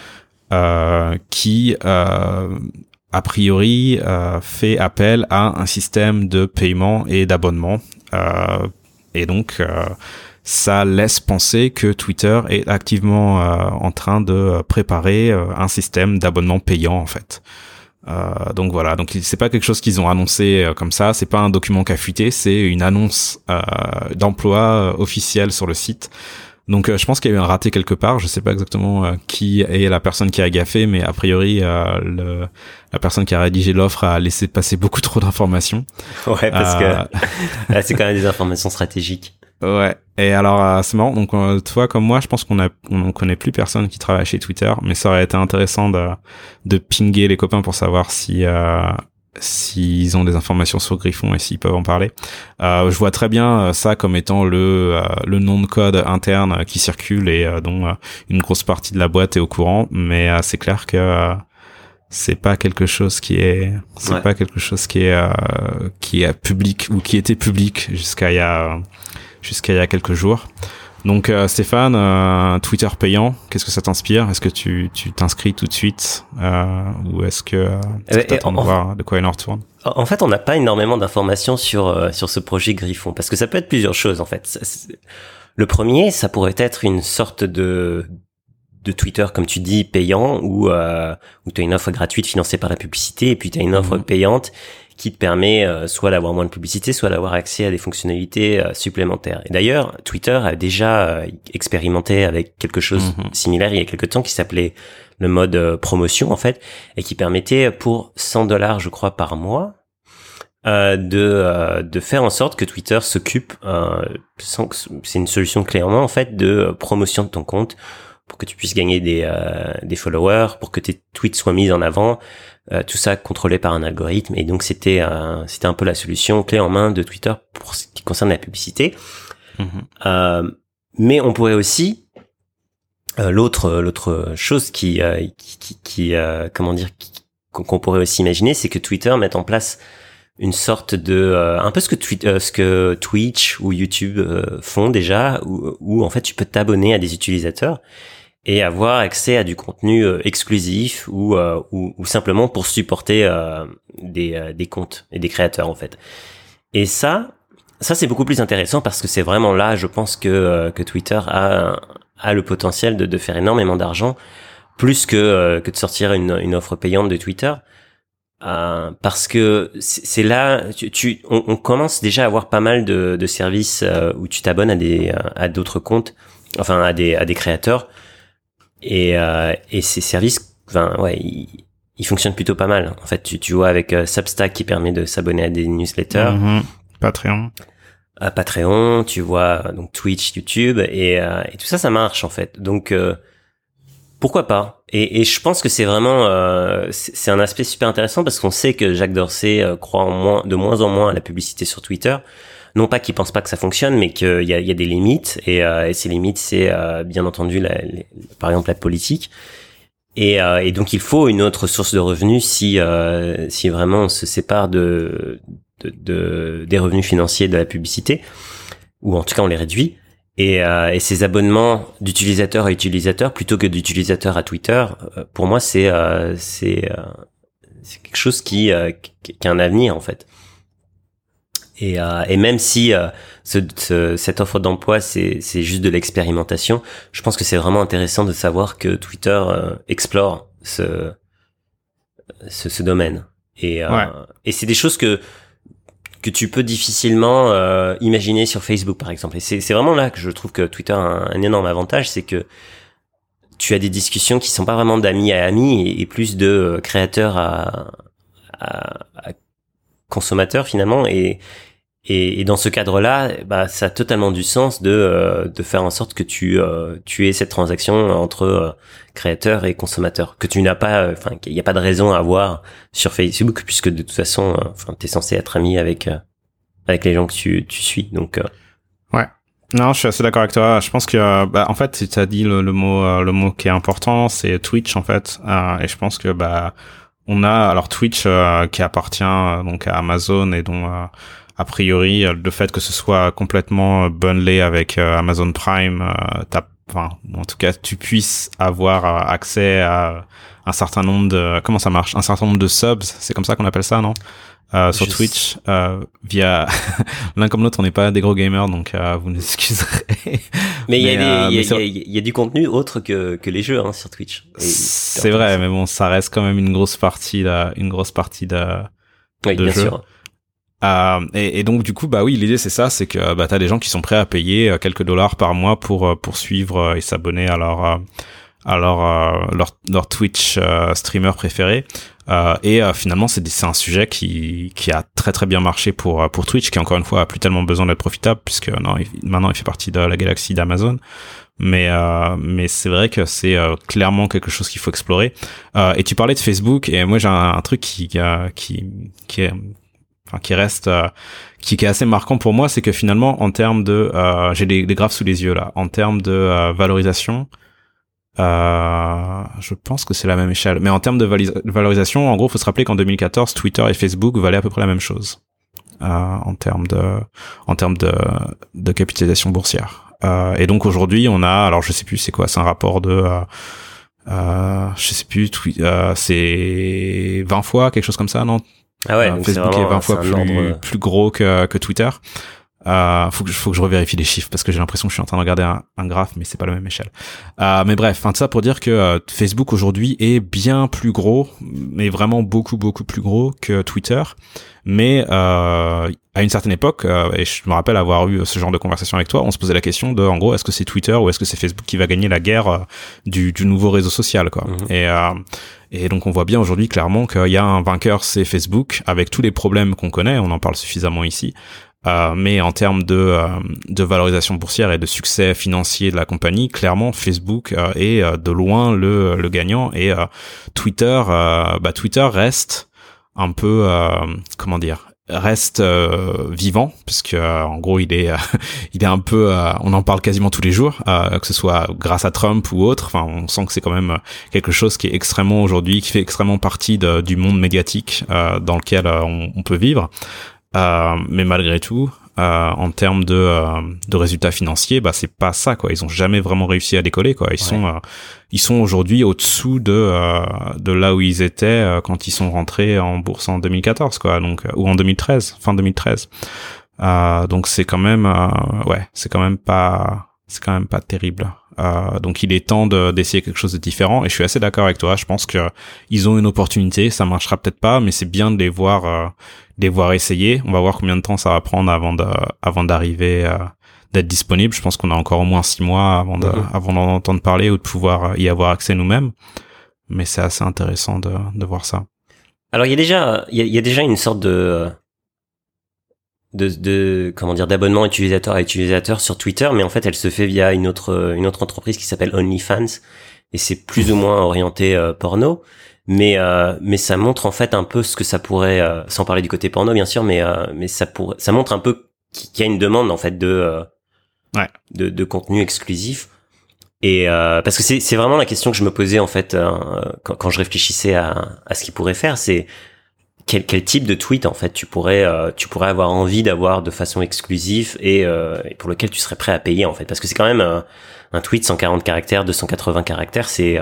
euh, qui euh, a priori euh, fait appel à un système de paiement et d'abonnement. Euh, et donc euh, ça laisse penser que Twitter est activement euh, en train de préparer euh, un système d'abonnement payant en fait. Euh, donc voilà, donc c'est pas quelque chose qu'ils ont annoncé euh, comme ça, c'est pas un document qui a fuité, c'est une annonce euh, d'emploi euh, officielle sur le site. Donc euh, je pense qu'il y a eu un raté quelque part, je sais pas exactement euh, qui est la personne qui a gaffé, mais a priori euh, le, la personne qui a rédigé l'offre a laissé passer beaucoup trop d'informations. Ouais, parce euh... que là, c'est quand même des informations stratégiques. Ouais. Et alors euh, c'est marrant. Donc euh, toi comme moi, je pense qu'on a on connaît plus personne qui travaille chez Twitter, mais ça aurait été intéressant de de pinguer les copains pour savoir si euh, s'ils ont des informations sur Griffon et s'ils peuvent en parler. Euh, je vois très bien ça comme étant le euh, le nom de code interne qui circule et euh, dont euh, une grosse partie de la boîte est au courant, mais euh, c'est clair que euh, c'est pas quelque chose qui est c'est ouais. pas quelque chose qui est euh, qui est public ou qui était public jusqu'à il y a jusqu'à il y a quelques jours. Donc euh, Stéphane, euh, Twitter payant, qu'est-ce que ça t'inspire? Est-ce que tu tu t'inscris tout de suite euh, ou est-ce que euh, tu attends de voir de quoi il en retourne? En fait, on n'a pas énormément d'informations sur euh, sur ce projet Griffon parce que ça peut être plusieurs choses en fait. C'est... Le premier, ça pourrait être une sorte de de Twitter, comme tu dis, payant, où euh, où tu as une offre gratuite financée par la publicité et puis tu as une offre mmh. payante qui te permet euh, soit d'avoir moins de publicité, soit d'avoir accès à des fonctionnalités euh, supplémentaires. Et d'ailleurs, Twitter a déjà euh, expérimenté avec quelque chose mmh. similaire il y a quelque temps qui s'appelait le mode euh, promotion en fait, et qui permettait pour cent dollars, je crois, par mois, euh, de euh, de faire en sorte que Twitter s'occupe, euh, sans que c'est une solution clairement en fait de promotion de ton compte, pour que tu puisses gagner des euh, des followers, pour que tes tweets soient mis en avant, euh, tout ça contrôlé par un algorithme. Et donc c'était euh, c'était un peu la solution clé en main de Twitter pour ce qui concerne la publicité. Mm-hmm. Euh, mais on pourrait aussi euh, l'autre l'autre chose qui euh, qui qui, qui euh, comment dire qui, qu'on pourrait aussi imaginer, c'est que Twitter mette en place une sorte de euh, un peu ce que Twi- euh, ce que Twitch ou YouTube euh, font déjà, où, où en fait tu peux t'abonner à des utilisateurs et avoir accès à du contenu euh, exclusif ou, euh, ou ou simplement pour supporter euh, des euh, des comptes et des créateurs en fait. Et ça ça c'est beaucoup plus intéressant parce que c'est vraiment là, je pense que euh, que Twitter a a le potentiel de de faire énormément d'argent, plus que euh, que de sortir une une offre payante de Twitter. Euh, parce que c'est là, tu, tu on, on commence déjà à avoir pas mal de, de services euh, où tu t'abonnes à des à d'autres comptes, enfin à des à des créateurs, et euh, et ces services, enfin ouais, ils, ils fonctionnent plutôt pas mal. En fait, tu tu vois avec euh, Substack qui permet de s'abonner à des newsletters, mm-hmm. Patreon, à Patreon, tu vois donc Twitch, YouTube, et euh, et tout ça, ça marche en fait. Donc euh, pourquoi pas? Et, et je pense que c'est vraiment euh, c'est, c'est un aspect super intéressant parce qu'on sait que Jack Dorsey euh, croit en moins, de moins en moins à la publicité sur Twitter. Non pas qu'il pense pas que ça fonctionne, mais qu'il y a, il y a des limites et, euh, et ces limites, c'est euh, bien entendu, la, les, par exemple, la politique. Et, euh, et donc il faut une autre source de revenus si euh, si vraiment on se sépare de, de, de des revenus financiers de la publicité, ou en tout cas on les réduit. Et, euh, et ces abonnements d'utilisateur à utilisateur plutôt que d'utilisateur à Twitter, euh, pour moi c'est euh, c'est euh, c'est quelque chose qui euh, qui, qui a un avenir en fait. Et euh, et même si euh, ce, ce, cette offre d'emploi c'est c'est juste de l'expérimentation, je pense que c'est vraiment intéressant de savoir que Twitter euh, explore ce, ce ce domaine. Et euh, ouais. et c'est des choses que que tu peux difficilement euh, imaginer sur Facebook par exemple. Et c'est c'est vraiment là que je trouve que Twitter a un, un énorme avantage, c'est que tu as des discussions qui sont pas vraiment d'amis à amis et, et plus de euh, créateurs à, à, à consommateurs finalement. Et, et et dans ce cadre-là, bah ça a totalement du sens de euh, de faire en sorte que tu euh, tu aies cette transaction entre euh, créateurs et consommateurs que tu n'as pas, enfin euh, qu'il n'y a pas de raison à avoir sur Facebook puisque de toute façon, enfin euh, t'es censé être ami avec euh, avec les gens que tu tu suis. Donc euh... ouais. Non, je suis assez d'accord avec toi. Je pense que, euh, bah, en fait, tu as dit le, le mot, euh, le mot qui est important, c'est Twitch en fait. Euh, et je pense que bah on a alors Twitch euh, qui appartient euh, donc à Amazon et dont euh, a priori le fait que ce soit complètement bundlé avec euh, Amazon Prime, euh, t'as, enfin en tout cas tu puisses avoir euh, accès à un certain nombre de comment ça marche, un certain nombre de subs, c'est comme ça qu'on appelle ça, non? Euh, sur Je Twitch, euh, via l'un comme l'autre, on n'est pas des gros gamers, donc euh, vous nous excuserez. Mais il y a des, euh, il y a, il y a du contenu autre que que les jeux hein, sur Twitch. Et c'est vrai, mais bon, ça reste quand même une grosse partie, là, une grosse partie de, oui, de bien jeu. sûr. Euh, et, et donc du coup, bah oui, l'idée c'est ça, c'est que bah t'as des gens qui sont prêts à payer quelques dollars par mois pour pour suivre et s'abonner à leur à leur leur, leur Twitch euh, streamer préféré. Euh, et euh, finalement c'est c'est un sujet qui qui a très très bien marché pour pour Twitch, qui encore une fois a plus tellement besoin d'être profitable puisque non il, maintenant il fait partie de la galaxie d'Amazon. Mais euh, mais c'est vrai que c'est euh, clairement quelque chose qu'il faut explorer. Euh, et tu parlais de Facebook, et moi j'ai un, un truc qui euh, qui qui est enfin qui reste euh, qui, qui est assez marquant pour moi, c'est que finalement en termes de euh, j'ai des, des graphes sous les yeux là, en termes de euh, valorisation, euh, je pense que c'est la même échelle, mais en termes de valisa- valorisation, en gros, faut se rappeler qu'en deux mille quatorze, Twitter et Facebook valaient à peu près la même chose euh, en termes de en termes de de capitalisation boursière. Euh, et donc aujourd'hui, on a, alors je sais plus c'est quoi, c'est un rapport de euh, euh, je sais plus, twi- euh, c'est vingt fois, quelque chose comme ça, non? Ah ouais, euh, donc Facebook c'est vraiment, est vingt fois c'est plus, ordre... plus gros que, que Twitter. Euh, faut que, faut que je revérifie les chiffres parce que j'ai l'impression que je suis en train de regarder un, un graphe, mais c'est pas la même échelle. Euh, mais bref, enfin, tout ça pour dire que euh, Facebook aujourd'hui est bien plus gros, mais vraiment beaucoup, beaucoup plus gros que Twitter. Mais euh, à une certaine époque, euh, et je me rappelle avoir eu ce genre de conversation avec toi, on se posait la question de, en gros, est-ce que c'est Twitter ou est-ce que c'est Facebook qui va gagner la guerre euh, du, du nouveau réseau social, quoi. Mm-hmm. Et euh, et donc on voit bien aujourd'hui clairement qu'il y a un vainqueur, c'est Facebook, avec tous les problèmes qu'on connaît, on en parle suffisamment ici. Euh, mais en termes de euh, de valorisation boursière et de succès financier de la compagnie, clairement Facebook euh, est euh, de loin le le gagnant, et euh, Twitter euh, bah Twitter reste un peu euh, comment dire, reste euh, vivant, parce que euh, en gros il est euh, il est un peu euh, on en parle quasiment tous les jours, euh, que ce soit grâce à Trump ou autre. Enfin, on sent que c'est quand même quelque chose qui est extrêmement aujourd'hui, qui fait extrêmement partie de, du monde médiatique euh, dans lequel euh, on, on peut vivre. Euh, mais malgré tout, euh, en termes de euh, de résultats financiers, bah c'est pas ça quoi. Ils ont jamais vraiment réussi à décoller quoi. Ils ouais. sont euh, ils sont aujourd'hui au-dessous de euh, de là où ils étaient euh, quand ils sont rentrés en bourse en deux mille quatorze quoi. Donc euh, ou en deux mille treize, fin deux mille treize. Euh, donc c'est quand même euh, ouais, c'est quand même pas c'est quand même pas terrible. Euh, donc il est temps de, d'essayer quelque chose de différent, et je suis assez d'accord avec toi. Je pense que ils ont une opportunité, ça marchera peut-être pas, mais c'est bien de les voir, euh, de les voir essayer. On va voir combien de temps ça va prendre avant de, avant d'arriver, euh, d'être disponible. Je pense qu'on a encore au moins six mois avant de, mmh. avant d'en entendre parler ou de pouvoir y avoir accès nous-mêmes. Mais c'est assez intéressant de, de voir ça. Alors il y a déjà, il y a, il y a déjà une sorte de De, de comment dire d'abonnement utilisateur à utilisateur sur Twitter, mais en fait elle se fait via une autre une autre entreprise qui s'appelle OnlyFans, et c'est plus ou moins orienté euh, porno, mais euh, mais ça montre en fait un peu ce que ça pourrait, euh, sans parler du côté porno bien sûr, mais euh, mais ça pourrait ça montre un peu qu'il y a une demande en fait de euh, ouais. de, de contenu exclusif. Et euh, parce que c'est c'est vraiment la question que je me posais en fait euh, quand, quand je réfléchissais à à ce qu'il pourrait faire, c'est Quel, quel type de tweet en fait tu pourrais euh, tu pourrais avoir envie d'avoir de façon exclusive, et, euh, et pour lequel tu serais prêt à payer en fait, parce que c'est quand même euh, un tweet cent quarante caractères, deux cent quatre-vingts caractères, c'est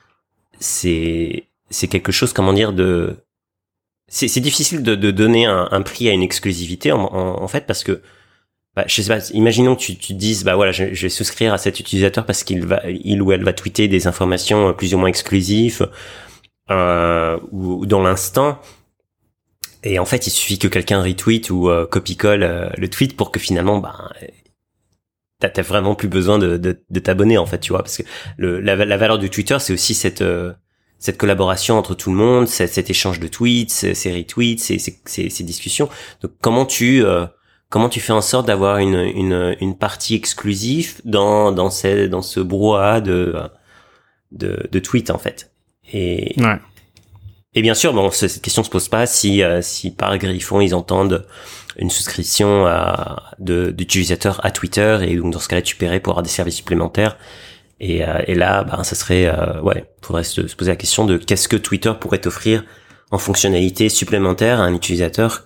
c'est c'est quelque chose, comment dire, de c'est c'est difficile de, de donner un, un prix à une exclusivité en, en, en fait, parce que bah, je sais pas, imaginons que tu tu te dises bah voilà, je, je vais souscrire à cet utilisateur parce qu'il va il ou elle va tweeter des informations plus ou moins exclusives euh, ou, ou dans l'instant. Et en fait, il suffit que quelqu'un retweet ou euh, copie-colle euh, le tweet pour que finalement, bah, t'as, t'as vraiment plus besoin de, de, de t'abonner en fait, tu vois, parce que le, la, la valeur du Twitter, c'est aussi cette euh, cette collaboration entre tout le monde, cet, cet échange de tweets, ces, ces retweets, ces, ces, ces, ces discussions. Donc, comment tu euh, comment tu fais en sorte d'avoir une une une partie exclusive dans dans ces dans ce brouhaha de de de tweets en fait. Et ouais. Et bien sûr, bon, cette question se pose pas si, euh, si par griffon ils entendent une souscription à, de, d'utilisateurs à Twitter, et donc dans ce cas-là, tu paierais pour avoir des services supplémentaires. Et, euh, et là, ben, ça serait, euh, ouais, faudrait se, se poser la question de qu'est-ce que Twitter pourrait t'offrir en fonctionnalité supplémentaire à un utilisateur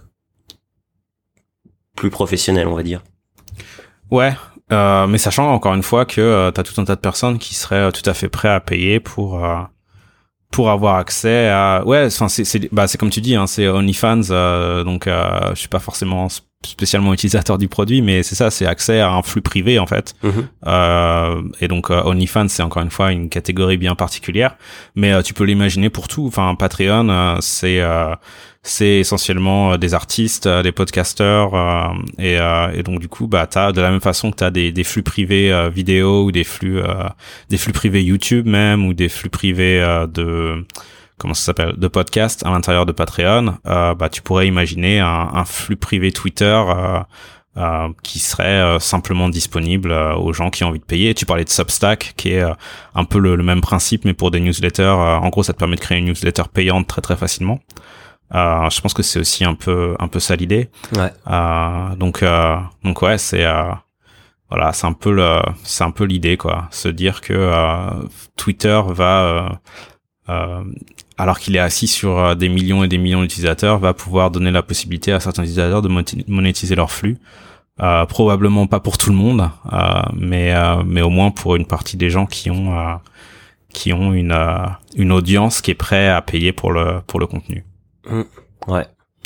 plus professionnel, on va dire. Ouais. Euh, mais sachant encore une fois que euh, t'as tout un tas de personnes qui seraient euh, tout à fait prêts à payer pour euh, pour avoir accès à ouais enfin c'est c'est bah c'est comme tu dis hein, c'est OnlyFans, euh, donc euh, je suis pas forcément spécialement utilisateur du produit, mais c'est ça, c'est accès à un flux privé en fait. Mmh. Euh, et donc euh, OnlyFans, c'est encore une fois une catégorie bien particulière, mais euh, tu peux l'imaginer pour tout. Enfin, Patreon, euh, c'est euh, c'est essentiellement des artistes, des podcasteurs, euh, et, euh, et donc du coup, bah t'as de la même façon que t'as des, des flux privés euh, vidéo, ou des flux euh, des flux privés YouTube même, ou des flux privés euh, de comment ça s'appelle, de podcast à l'intérieur de Patreon. Euh, bah tu pourrais imaginer un, un flux privé Twitter euh, euh, qui serait euh, simplement disponible euh, aux gens qui ont envie de payer. Tu parlais de Substack, qui est euh, un peu le, le même principe, mais pour des newsletters. Euh, en gros, ça te permet de créer une newsletter payante très très facilement. Euh, je pense que c'est aussi un peu un peu ça l'idée. Ouais. Euh, donc euh, donc ouais, c'est euh, voilà, c'est un peu le c'est un peu l'idée quoi, se dire que euh, Twitter va euh, euh, alors qu'il est assis sur euh, des millions et des millions d'utilisateurs, va pouvoir donner la possibilité à certains utilisateurs de monétiser leur flux. Euh, probablement pas pour tout le monde, euh, mais euh, mais au moins pour une partie des gens qui ont euh, qui ont une euh, une audience qui est prêt à payer pour le pour le contenu. Mmh. Ouais.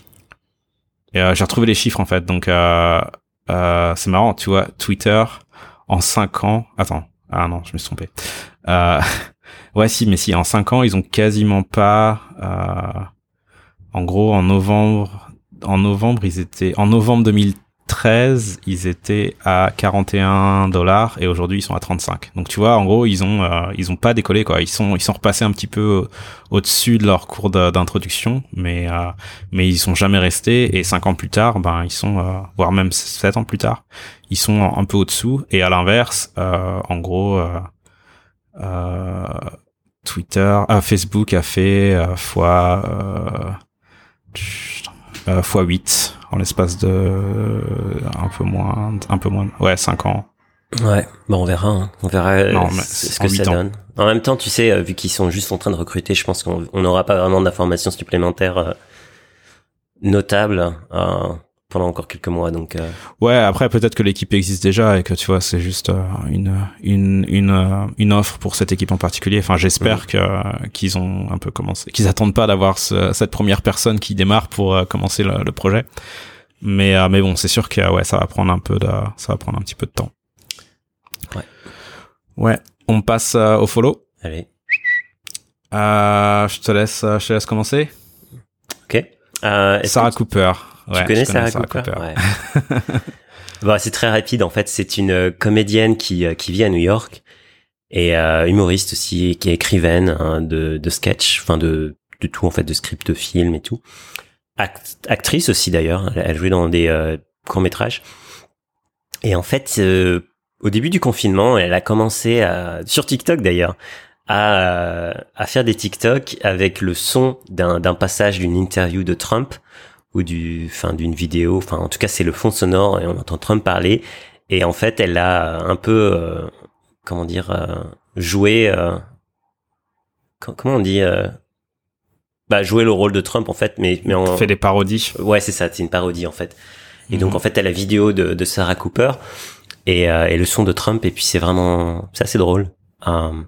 Et euh, j'ai retrouvé les chiffres en fait, donc euh, euh, c'est marrant, tu vois, Twitter en cinq ans. Attends, ah non, je me suis trompé. Euh, ouais, si, mais si, en cinq ans, ils ont quasiment pas. Euh, en gros, en novembre, en novembre, ils étaient en novembre deux mille treize, ils étaient à quarante et un dollars, et aujourd'hui ils sont à trente-cinq. Donc tu vois, en gros, ils ont euh, ils ont pas décollé quoi. Ils sont ils sont repassés un petit peu au-dessus de leur cours de, d'introduction, mais euh, mais ils sont jamais restés. Et cinq ans plus tard, ben ils sont euh, voire même sept ans plus tard, ils sont un peu au-dessous. Et à l'inverse, euh, en gros, euh, euh, Twitter, euh, Facebook a fait euh, fois. Euh, euh, fois huit en l'espace de euh, un peu moins, un peu moins, ouais, cinq ans. Ouais, bon, on verra, hein. On verra non, euh, ce que ça ans. donne. En même temps, tu sais, euh, vu qu'ils sont juste en train de recruter, je pense qu'on n'aura pas vraiment d'informations supplémentaires euh, notables euh, pendant encore quelques mois. Donc, euh... ouais, après peut-être que l'équipe existe déjà et que tu vois, c'est juste euh, une une une euh, une offre pour cette équipe en particulier. Enfin, j'espère mmh. que euh, qu'ils ont un peu commencé, qu'ils attendent pas d'avoir ce, cette première personne qui démarre pour euh, commencer le, le projet. Mais euh, mais bon, c'est sûr que ouais, ça va prendre un peu de, ça va prendre un petit peu de temps. Ouais. Ouais, on passe euh, au follow. Allez. Euh, je te laisse, je te laisse commencer. Ok. Euh, Sarah tu... Cooper. Ouais, tu connais, connais Sarah, Sarah Cooper, Cooper. Ouais. Bon, c'est très rapide en fait. C'est une comédienne qui qui vit à New York et euh, humoriste aussi, qui est écrivaine hein, de de sketch, enfin de de tout en fait, de script de film et tout. Act, actrice aussi d'ailleurs. Elle, elle jouait dans des euh, courts métrages. Et en fait. Euh, Au début du confinement, elle a commencé à, sur TikTok d'ailleurs, à, à faire des TikTok avec le son d'un, d'un passage d'une interview de Trump ou du, enfin, d'une vidéo. Enfin, en tout cas, c'est le fond sonore et on entend Trump parler. Et en fait, elle a un peu, euh, comment dire, euh, joué, euh, comment on dit, euh, bah, jouer le rôle de Trump en fait, mais, mais en. Fait des parodies. Ouais, c'est ça, c'est une parodie en fait. Et mmh. donc, en fait, elle a la vidéo de, de Sarah Cooper. Et, euh, et le son de Trump, et puis c'est vraiment, c'est assez drôle. Um...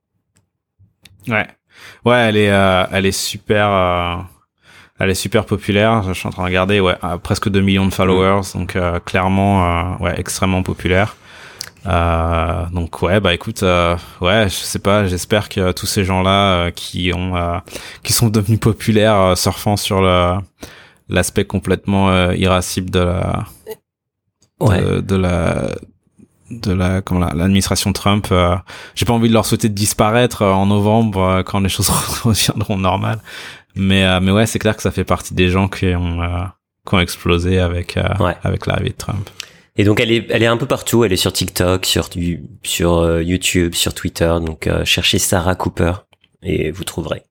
Ouais, ouais, elle est, euh, elle est super, euh, elle est super populaire. Je suis en train de regarder, ouais, euh, presque deux millions de followers, mmh. donc euh, clairement, euh, ouais, extrêmement populaire. Euh, donc ouais, bah écoute, euh, ouais, je sais pas, j'espère que tous ces gens-là euh, qui ont, euh, qui sont devenus populaires euh, surfant sur le l'aspect complètement euh, irascible de la De, ouais. de la de la comment la, l'administration Trump euh, j'ai pas envie de leur souhaiter de disparaître euh, en novembre euh, quand les choses reviendront normales mais euh, mais ouais, c'est clair que ça fait partie des gens qui ont euh, qui ont explosé avec euh, ouais. avec l'arrivée de Trump. Et donc elle est elle est un peu partout, elle est sur TikTok, sur sur euh, YouTube, sur Twitter, donc euh, cherchez Sarah Cooper et vous trouverez.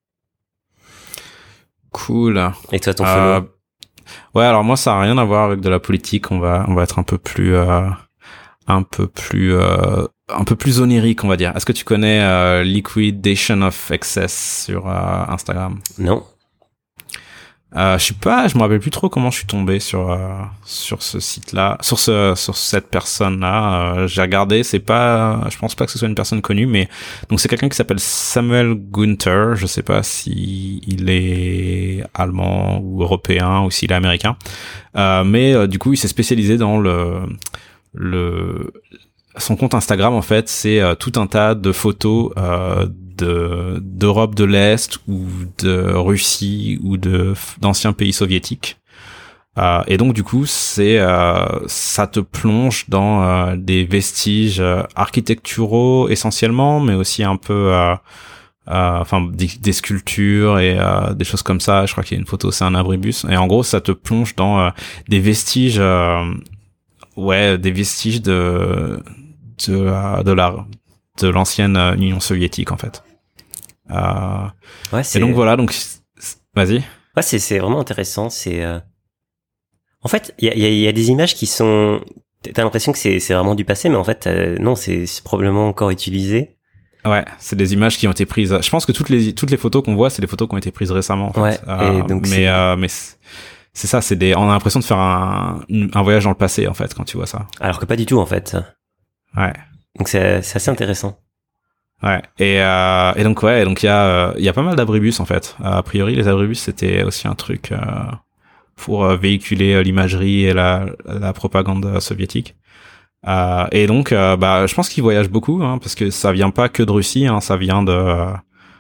Cool. Et toi ton follow? Euh, Ouais, alors moi ça a rien à voir avec de la politique, on va on va être un peu plus euh, un peu plus euh, un peu plus onirique, on va dire. Est-ce que tu connais euh, Liquidation of Excess sur euh, Instagram? Non. Euh, je sais pas, je me rappelle plus trop comment je suis tombé sur euh, sur ce site-là, sur ce sur cette personne-là. Euh, j'ai regardé, c'est pas, je pense pas que ce soit une personne connue, mais donc c'est quelqu'un qui s'appelle Samuel Gunther. Je sais pas si il est allemand ou européen ou s'il est américain, euh, mais euh, du coup il s'est spécialisé dans le le son compte Instagram en fait, c'est euh, tout un tas de photos euh, de d'Europe de l'Est ou de Russie ou de d'anciens pays soviétiques. Euh, et donc du coup, c'est euh, ça te plonge dans euh, des vestiges euh, architecturaux essentiellement, mais aussi un peu euh, euh, enfin des, des sculptures et euh, des choses comme ça. Je crois qu'il y a une photo, c'est un abribus. Et en gros, ça te plonge dans euh, des vestiges euh, ouais, des vestiges de de euh, de la de l'ancienne euh, Union soviétique en fait. Euh, ouais, c'est... Et donc voilà, donc vas-y. Ouais, c'est c'est vraiment intéressant. C'est euh... en fait, il y a il y a, y a des images qui sont, t'as l'impression que c'est c'est vraiment du passé, mais en fait euh, non, c'est, c'est probablement encore utilisé. Ouais, c'est des images qui ont été prises. Je pense que toutes les toutes les photos qu'on voit, c'est des photos qui ont été prises récemment. En fait. Ouais. Euh, et donc mais c'est... Euh, mais c'est, c'est ça, c'est des. On a l'impression de faire un un voyage dans le passé en fait quand tu vois ça. Alors que pas du tout en fait. Ouais. Donc c'est c'est assez intéressant. Ouais. Et euh, et donc ouais, donc il y a il y a pas mal d'abribus en fait. A priori, les abribus c'était aussi un truc euh, pour euh, véhiculer l'imagerie et la la propagande soviétique. Euh, et donc, euh, bah, je pense qu'ils voyagent beaucoup, hein, parce que ça vient pas que de Russie, hein, ça vient de. Euh,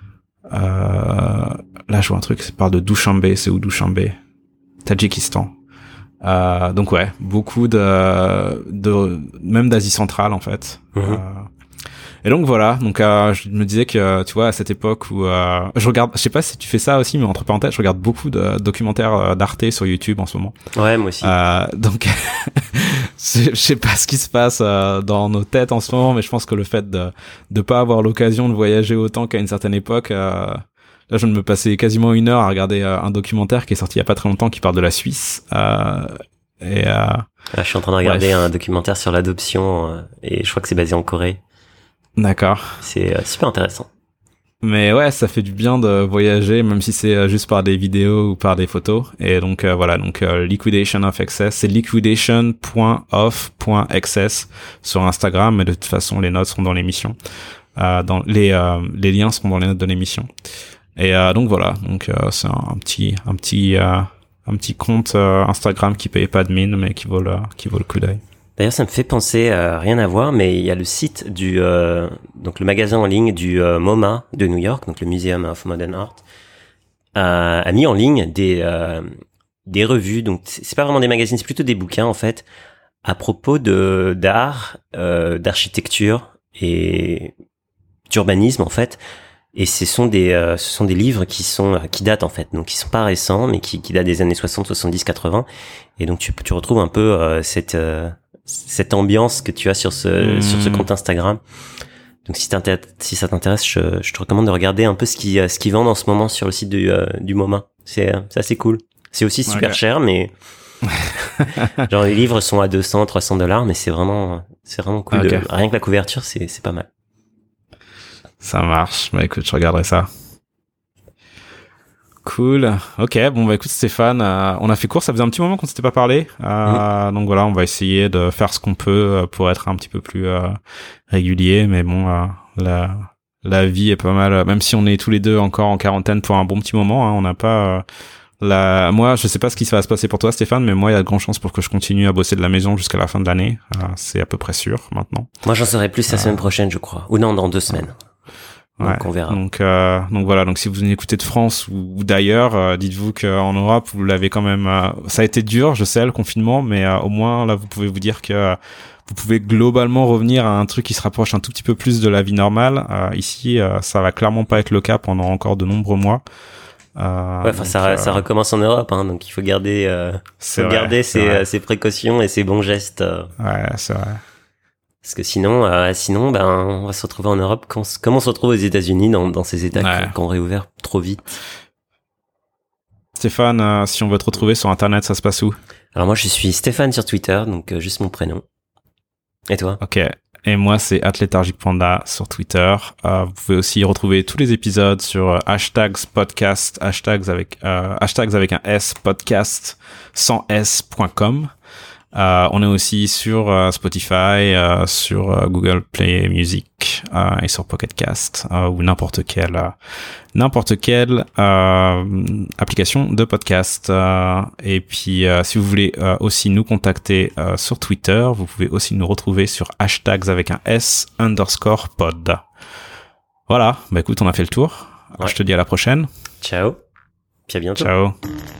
là, je vois un truc, ça parle de Dushanbe, c'est où Dushanbe? Tadjikistan. Euh, donc ouais, beaucoup de, de même d'Asie centrale en fait. Mmh. Euh, et donc voilà, donc euh, je me disais que tu vois à cette époque où euh, je regarde, je sais pas si tu fais ça aussi, mais entre parenthèses, je regarde beaucoup de documentaires d'Arte sur YouTube en ce moment. Ouais, moi aussi. Euh, donc je sais pas ce qui se passe euh, dans nos têtes en ce moment, mais je pense que le fait de de pas avoir l'occasion de voyager autant qu'à une certaine époque, euh, là, je viens de me passer quasiment une heure à regarder euh, un documentaire qui est sorti il y a pas très longtemps qui parle de la Suisse. Euh, et euh, Là, je suis en train de regarder bref. un documentaire sur l'adoption euh, et je crois que c'est basé en Corée. D'accord. C'est euh, super intéressant. Mais ouais, ça fait du bien de voyager, même si c'est euh, juste par des vidéos ou par des photos. Et donc euh, voilà, donc euh, Liquidation of Excess, c'est liquidation point of point excess sur Instagram, mais de toute façon les notes seront dans l'émission. Euh, dans les euh, les liens seront dans les notes de l'émission. Et euh, donc voilà, donc euh, c'est un, un petit un petit euh, un petit compte euh, Instagram qui paye pas de mine, mais qui vaut le qui vaut le coup d'œil. D'ailleurs, ça me fait penser à rien à voir, mais il y a le site du euh, donc le magasin en ligne du euh, MoMA de New York, donc le Museum of Modern Art, a, a mis en ligne des euh, des revues. Donc c'est pas vraiment des magazines, c'est plutôt des bouquins en fait à propos de d'art, euh, d'architecture et d'urbanisme en fait. Et ce sont des euh, ce sont des livres qui sont qui datent en fait, donc qui sont pas récents, mais qui qui datent des années soixante, soixante-dix, quatre-vingts. Et donc tu tu retrouves un peu euh, cette euh, cette ambiance que tu as sur ce mmh. sur ce compte Instagram. Donc si si ça t'intéresse, je, je te recommande de regarder un peu ce qui ce qui vendent en ce moment sur le site du euh, du MoMA. C'est c'est assez cool. C'est aussi super okay. cher, mais genre les livres sont à deux cents, trois cents dollars, mais c'est vraiment c'est vraiment cool. Okay. De, rien que la couverture, c'est c'est pas mal. Ça marche. Bah écoute, je regarderai ça. Cool. Ok. Bon bah écoute Stéphane, euh, on a fait court. Ça faisait un petit moment qu'on s'était pas parlé. Euh, mmh. Donc voilà, on va essayer de faire ce qu'on peut pour être un petit peu plus euh, régulier. Mais bon, euh, la la vie est pas mal. Même si on est tous les deux encore en quarantaine pour un bon petit moment, hein, on n'a pas. Euh, la. Moi, je sais pas ce qui va se passer pour toi, Stéphane, mais moi, il y a de grandes chances pour que je continue à bosser de la maison jusqu'à la fin de l'année. Euh, c'est à peu près sûr maintenant. Moi, j'en saurai plus la euh... semaine prochaine, je crois. Ou non, dans deux semaines. Ouais. Donc on verra. Donc, euh, donc voilà. Donc si vous venez écouter de France ou, ou d'ailleurs, euh, dites-vous qu'en Europe vous l'avez quand même. Euh, ça a été dur, je sais, le confinement, mais euh, au moins là vous pouvez vous dire que euh, vous pouvez globalement revenir à un truc qui se rapproche un tout petit peu plus de la vie normale. Euh, ici, euh, ça va clairement pas être le cas pendant encore de nombreux mois. Euh, ouais, enfin ça, euh, ça recommence en Europe, hein, donc il faut garder, euh, faut vrai, garder ses, ses précautions et ses bons gestes. Euh. Ouais, c'est vrai. Parce que sinon, euh, sinon, ben, on va se retrouver en Europe comme on, on se retrouve aux États-Unis dans, dans ces États ouais. qui ont réouvert trop vite. Stéphane, euh, si on veut te retrouver sur Internet, ça se passe où? Alors moi, je suis Stéphane sur Twitter, donc euh, juste mon prénom. Et toi? Ok. Et moi, c'est Atlétargique Panda sur Twitter. Euh, vous pouvez aussi retrouver tous les épisodes sur euh, hashtags podcast, hashtags avec euh, hashtags avec un S, podcast sans S point com. Euh, on est aussi sur euh, Spotify, euh, sur euh, Google Play Music euh, et sur Pocket Cast euh, ou n'importe quelle euh, n'importe quelle euh, application de podcast. Euh, et puis, euh, si vous voulez euh, aussi nous contacter euh, sur Twitter, vous pouvez aussi nous retrouver sur hashtags avec un S underscore pod. Voilà. Bah écoute, on a fait le tour. Ouais. Je te dis à la prochaine. Ciao. Puis à bientôt. Ciao.